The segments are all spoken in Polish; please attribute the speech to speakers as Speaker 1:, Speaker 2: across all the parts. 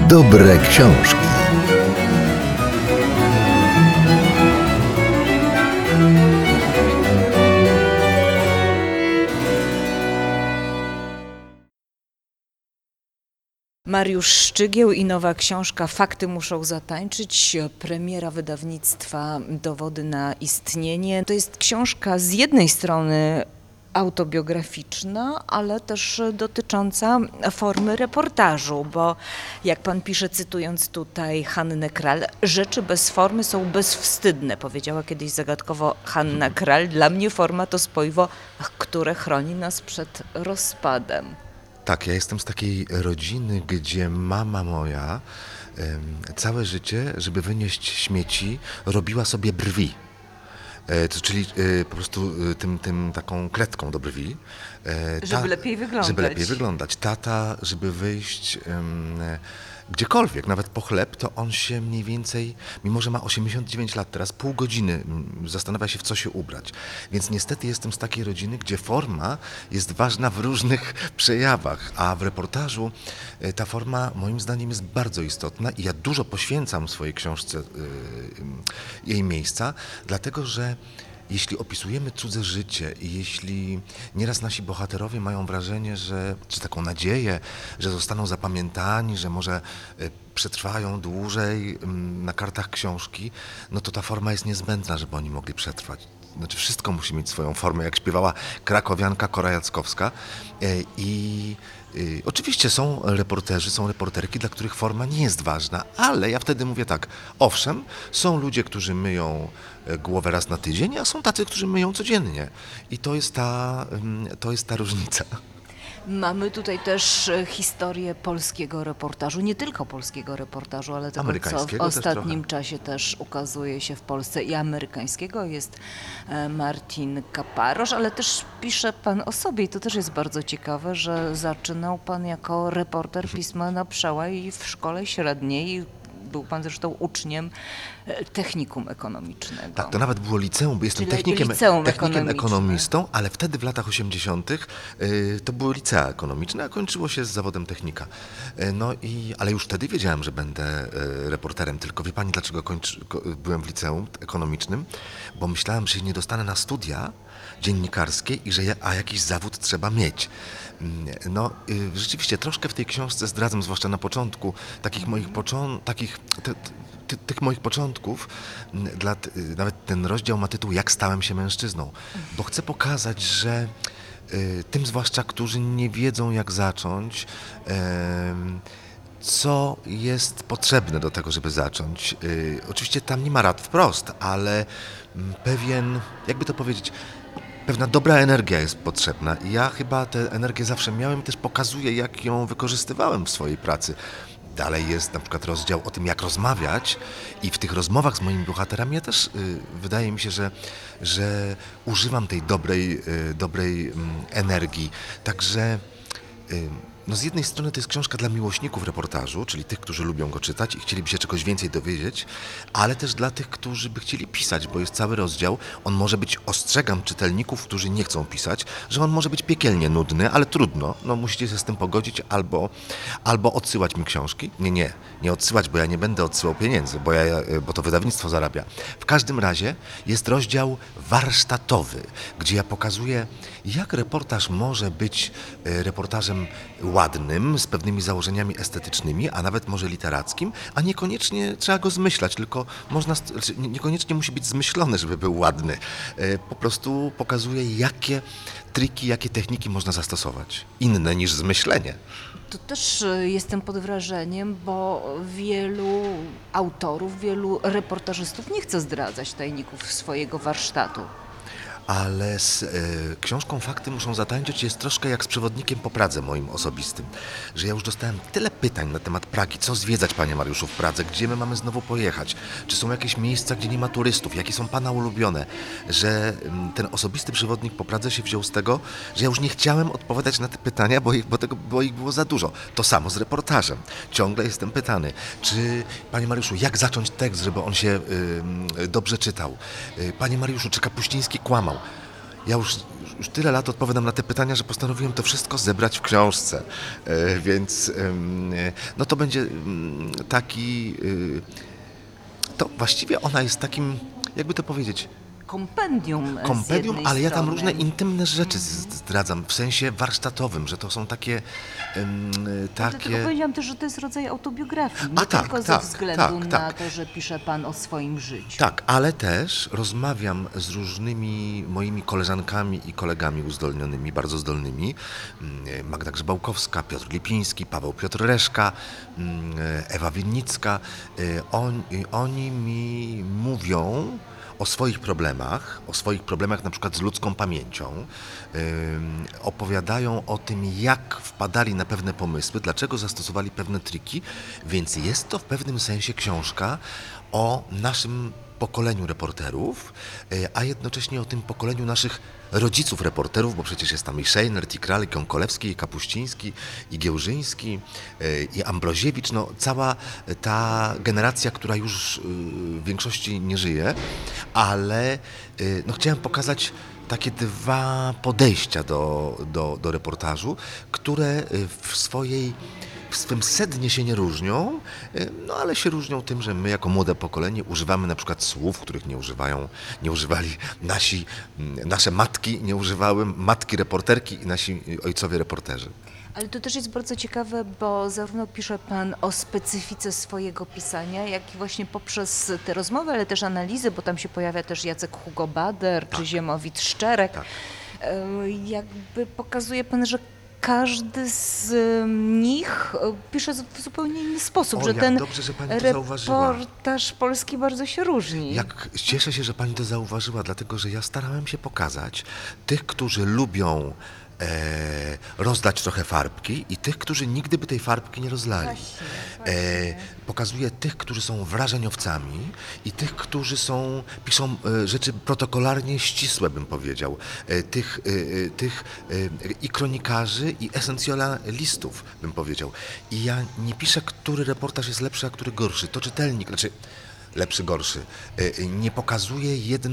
Speaker 1: Dobre książki.
Speaker 2: Mariusz Szczygieł i nowa książka Fakty muszą zatańczyć, premiera wydawnictwa Dowody na istnienie. To jest książka z jednej strony autobiograficzna, ale też dotycząca formy reportażu, bo jak pan pisze, cytując tutaj Hannę Kral, rzeczy bez formy są bezwstydne, powiedziała kiedyś zagadkowo Hanna Kral. Dla mnie forma to spoiwo, które chroni nas przed rozpadem.
Speaker 3: Tak, ja jestem z takiej rodziny, gdzie mama moja całe życie, żeby wynieść śmieci, robiła sobie brwi. Czyli po prostu tym taką kredką do brwi.
Speaker 2: Żeby lepiej wyglądać.
Speaker 3: Żeby lepiej wyglądać. Tata, żeby wyjść gdziekolwiek, nawet po chleb, to on się mniej więcej, mimo że ma 89 lat teraz, pół godziny zastanawia się, w co się ubrać. Więc niestety jestem z takiej rodziny, gdzie forma jest ważna w różnych przejawach, a w reportażu ta forma moim zdaniem jest bardzo istotna i ja dużo poświęcam w swojej książce jej miejsca, dlatego że jeśli opisujemy cudze życie i jeśli nieraz nasi bohaterowie mają wrażenie, czy taką nadzieję, że zostaną zapamiętani, że może przetrwają dłużej na kartach książki, no to ta forma jest niezbędna, żeby oni mogli przetrwać. Znaczy wszystko musi mieć swoją formę, jak śpiewała krakowianka Kora Jackowska. Oczywiście są reporterzy, są reporterki, dla których forma nie jest ważna, ale ja wtedy mówię tak, owszem, są ludzie, którzy myją głowę raz na tydzień, a są tacy, którzy myją codziennie. I to jest ta różnica.
Speaker 2: Mamy tutaj też historię polskiego reportażu, nie tylko polskiego reportażu, ale tego, co w ostatnim czasie też ukazuje się w Polsce i amerykańskiego. Jest Martin Kaparosz, ale też pisze pan o sobie i to też jest bardzo ciekawe, że zaczynał pan jako reporter pisma na Przełaj w szkole średniej. Był pan zresztą uczniem technikum ekonomicznego.
Speaker 3: Tak, to nawet było liceum, bo jestem technikiem ekonomistą, ale wtedy w latach 80. To były licea ekonomiczne, a kończyło się z zawodem technika. Ale już wtedy wiedziałem, że będę reporterem, tylko wie pani, dlaczego byłem w liceum ekonomicznym? Bo myślałem, że się nie dostanę na studia dziennikarskie i że jakiś zawód trzeba mieć. Rzeczywiście troszkę w tej książce zdradzam, zwłaszcza na początku, tych moich początków, nawet ten rozdział ma tytuł Jak stałem się mężczyzną, bo chcę pokazać, że tym zwłaszcza, którzy nie wiedzą jak zacząć, co jest potrzebne do tego, żeby zacząć. Oczywiście tam nie ma rad wprost, ale jakby to powiedzieć, pewna dobra energia jest potrzebna i ja chyba tę energię zawsze miałem, też pokazuję, jak ją wykorzystywałem w swojej pracy. Dalej jest na przykład rozdział o tym, jak rozmawiać i w tych rozmowach z moimi bohaterami ja też wydaje mi się, że używam tej dobrej energii. Także z jednej strony to jest książka dla miłośników reportażu, czyli tych, którzy lubią go czytać i chcieliby się czegoś więcej dowiedzieć, ale też dla tych, którzy by chcieli pisać, bo jest cały rozdział. On może być, ostrzegam czytelników, którzy nie chcą pisać, że on może być piekielnie nudny, ale trudno. Musicie się z tym pogodzić albo odsyłać mi książki. Nie odsyłać, bo ja nie będę odsyłał pieniędzy, bo to wydawnictwo zarabia. W każdym razie jest rozdział warsztatowy, gdzie ja pokazuję, jak reportaż może być reportażem ładnym, z pewnymi założeniami estetycznymi, a nawet może literackim, a niekoniecznie trzeba go zmyślać, tylko niekoniecznie musi być zmyślony, żeby był ładny. Po prostu pokazuje, jakie triki, jakie techniki można zastosować, inne niż zmyślenie.
Speaker 2: To też jestem pod wrażeniem, bo wielu autorów, wielu reportażystów nie chce zdradzać tajników swojego warsztatu.
Speaker 3: Ale z książką Fakty muszą zatańczyć jest troszkę jak z przewodnikiem po Pradze moim osobistym, że ja już dostałem tyle pytań na temat Pragi, co zwiedzać, panie Mariuszu, w Pradze, gdzie my mamy znowu pojechać, czy są jakieś miejsca, gdzie nie ma turystów, jakie są pana ulubione, że ten osobisty przewodnik po Pradze się wziął z tego, że ja już nie chciałem odpowiadać na te pytania, bo ich było za dużo. To samo z reportażem. Ciągle jestem pytany, czy, panie Mariuszu, jak zacząć tekst, żeby on się dobrze czytał? Panie Mariuszu, czy Kapuściński kłamał? Ja już już tyle lat odpowiadam na te pytania, że postanowiłem to wszystko zebrać w książce. Więc no to będzie taki... To właściwie ona jest takim, jakby to powiedzieć,
Speaker 2: Kompendium,
Speaker 3: kompendium, ale ja tam
Speaker 2: strony.
Speaker 3: różne intymne rzeczy zdradzam, w sensie warsztatowym, że to są takie...
Speaker 2: Dlatego powiedziałam też, że to jest rodzaj autobiografii, nie
Speaker 3: A tak,
Speaker 2: tylko ze
Speaker 3: tak,
Speaker 2: względu
Speaker 3: tak,
Speaker 2: na
Speaker 3: tak.
Speaker 2: to, że pisze pan o swoim życiu.
Speaker 3: Tak, ale też rozmawiam z różnymi moimi koleżankami i kolegami uzdolnionymi, bardzo zdolnymi. Magda Grzebałkowska, Piotr Lipiński, Paweł Piotr Reszka, Ewa Winnicka. Oni mi mówią o swoich problemach na przykład z ludzką pamięcią, opowiadają o tym, jak wpadali na pewne pomysły, dlaczego zastosowali pewne triki, więc jest to w pewnym sensie książka o naszym pokoleniu reporterów, a jednocześnie o tym pokoleniu naszych rodziców reporterów, bo przecież jest tam i Szejnert, i Kral, i Kąkolewski, i Kapuściński, i Giełżyński, i Ambroziewicz, no cała ta generacja, która już w większości nie żyje, ale no, chciałem pokazać takie dwa podejścia do reportażu, które w swym sednie się nie różnią, no ale się różnią tym, że my jako młode pokolenie używamy na przykład słów, których nie używali nasze matki, nie używały matki reporterki i nasi ojcowie reporterzy.
Speaker 2: Ale to też jest bardzo ciekawe, bo zarówno pisze pan o specyfice swojego pisania, jak i właśnie poprzez te rozmowy, ale też analizy, bo tam się pojawia też Jacek Hugo Bader czy Ziemowit Szczerek.
Speaker 3: Tak.
Speaker 2: Jakby pokazuje pan, że każdy z nich pisze w zupełnie inny sposób,
Speaker 3: O,
Speaker 2: że
Speaker 3: jak
Speaker 2: ten
Speaker 3: dobrze, że pani to zauważyła.
Speaker 2: reportaż polski bardzo się różni.
Speaker 3: Cieszę się, że pani to zauważyła, dlatego że ja starałem się pokazać tych, którzy lubią rozdać trochę farbki i tych, którzy nigdy by tej farbki nie rozlali. Pokazuję tych, którzy są wrażeniowcami i tych, którzy piszą rzeczy protokolarnie ścisłe, bym powiedział. Tych i kronikarzy, i esencjonalistów, bym powiedział. I ja nie piszę, który reportaż jest lepszy, a który gorszy. To czytelnik, znaczy lepszy, gorszy, nie pokazuje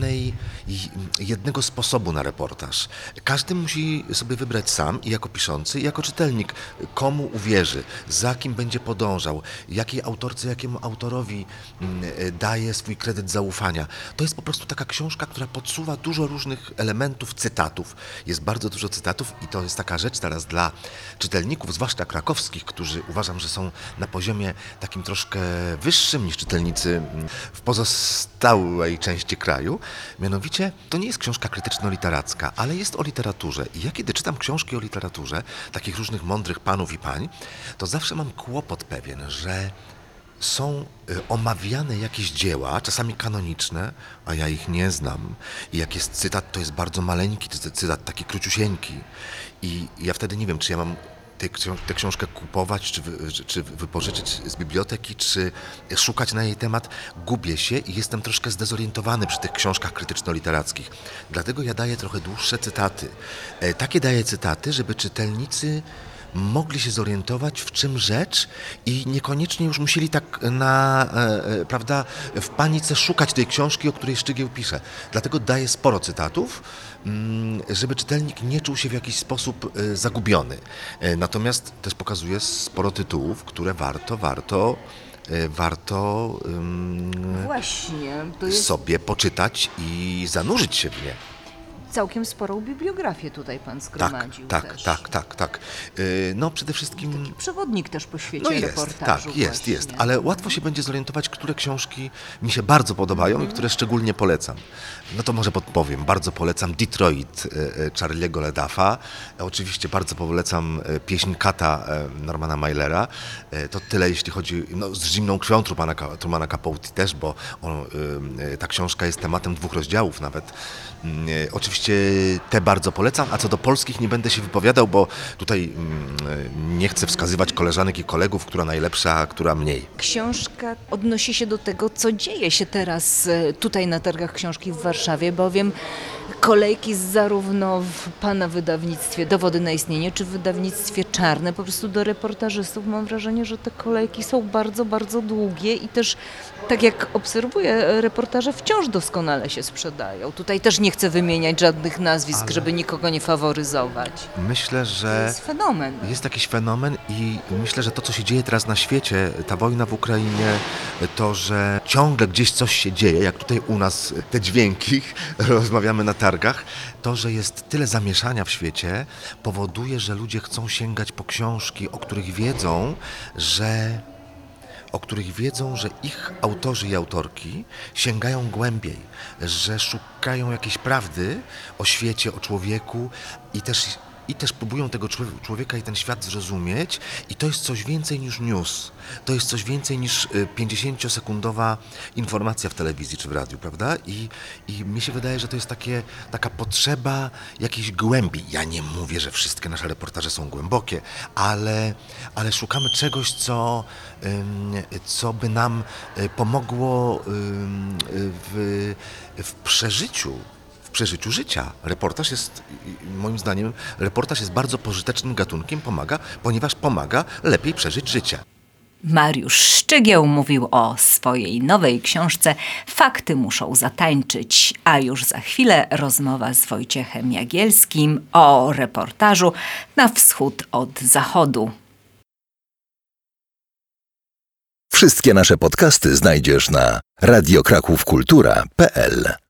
Speaker 3: jednego sposobu na reportaż. Każdy musi sobie wybrać sam i jako piszący, i jako czytelnik, komu uwierzy, za kim będzie podążał, jakiej autorce, jakiemu autorowi daje swój kredyt zaufania. To jest po prostu taka książka, która podsuwa dużo różnych elementów, cytatów. Jest bardzo dużo cytatów i to jest taka rzecz teraz dla czytelników, zwłaszcza krakowskich, którzy uważam, że są na poziomie takim troszkę wyższym niż czytelnicy w pozostałej części kraju. Mianowicie to nie jest książka krytyczno-literacka, ale jest o literaturze. I ja kiedy czytam książki o literaturze, takich różnych mądrych panów i pań, to zawsze mam kłopot pewien, że są omawiane jakieś dzieła, czasami kanoniczne, a ja ich nie znam. I jak jest cytat, to jest bardzo maleńki cytat, taki króciusieńki. I ja wtedy nie wiem, czy ja mam tę książkę kupować, czy wypożyczyć z biblioteki, czy szukać na jej temat. Gubię się i jestem troszkę zdezorientowany przy tych książkach krytyczno-literackich. Dlatego ja daję trochę dłuższe cytaty. Takie daję cytaty, żeby czytelnicy mogli się zorientować, w czym rzecz i niekoniecznie już musieli tak prawda, w panice szukać tej książki, o której Szczygieł pisze. Dlatego daję sporo cytatów, żeby czytelnik nie czuł się w jakiś sposób zagubiony. Natomiast też pokazuję sporo tytułów, które warto
Speaker 2: Właśnie, to jest
Speaker 3: sobie poczytać i zanurzyć się w nie.
Speaker 2: całkiem sporą bibliografię tutaj pan zgromadził też.
Speaker 3: Tak. No przede wszystkim...
Speaker 2: Przewodnik też po świecie
Speaker 3: No jest,
Speaker 2: reportażu.
Speaker 3: tak, jest,
Speaker 2: właśnie.
Speaker 3: ale łatwo się będzie zorientować, które książki mi się bardzo podobają i które szczególnie polecam. No to może podpowiem, bardzo polecam Detroit Charlie'ego Ledaffa, oczywiście bardzo polecam Pieśń Kata Normana Mailera, to tyle jeśli chodzi, no, z Zimną krwią Trumana Capote też, bo ta książka jest tematem 2 rozdziałów nawet. Oczywiście te bardzo polecam, a co do polskich nie będę się wypowiadał, bo tutaj nie chcę wskazywać koleżanek i kolegów, która najlepsza, a która mniej.
Speaker 2: Książka odnosi się do tego, co dzieje się teraz tutaj na targach książki w Warszawie, bowiem kolejki zarówno w pana wydawnictwie Dowody na istnienie, czy w wydawnictwie Czarne, po prostu do reportażystów mam wrażenie, że te kolejki są bardzo, bardzo długie i też, tak jak obserwuję, reportaże wciąż doskonale się sprzedają. Tutaj też nie chcę wymieniać żadnych żadnych nazwisk, żeby nikogo nie faworyzować.
Speaker 3: Myślę,
Speaker 2: To
Speaker 3: że
Speaker 2: jest fenomen.
Speaker 3: jest jakiś fenomen i myślę, że to, co się dzieje teraz na świecie, ta wojna w Ukrainie, to, że ciągle gdzieś coś się dzieje, jak tutaj u nas te dźwięki, rozmawiamy na targach, to, że jest tyle zamieszania w świecie, powoduje, że ludzie chcą sięgać po książki, o których wiedzą, że ich autorzy i autorki sięgają głębiej, że szukają jakiejś prawdy o świecie, o człowieku i też próbują tego człowieka i ten świat zrozumieć i to jest coś więcej niż news. To jest coś więcej niż 50-sekundowa informacja w telewizji czy w radiu, prawda? I mi się wydaje, że to jest taka potrzeba jakiejś głębi. Ja nie mówię, że wszystkie nasze reportaże są głębokie, ale szukamy czegoś, co by nam pomogło w przeżyciu życia. Moim zdaniem, reportaż jest bardzo pożytecznym gatunkiem, ponieważ pomaga lepiej przeżyć życie.
Speaker 2: Mariusz Szczygieł mówił o swojej nowej książce Fakty muszą zatańczyć, a już za chwilę rozmowa z Wojciechem Jagielskim o reportażu Na wschód od zachodu.
Speaker 1: Wszystkie nasze podcasty znajdziesz na radiokrakówkultura.pl.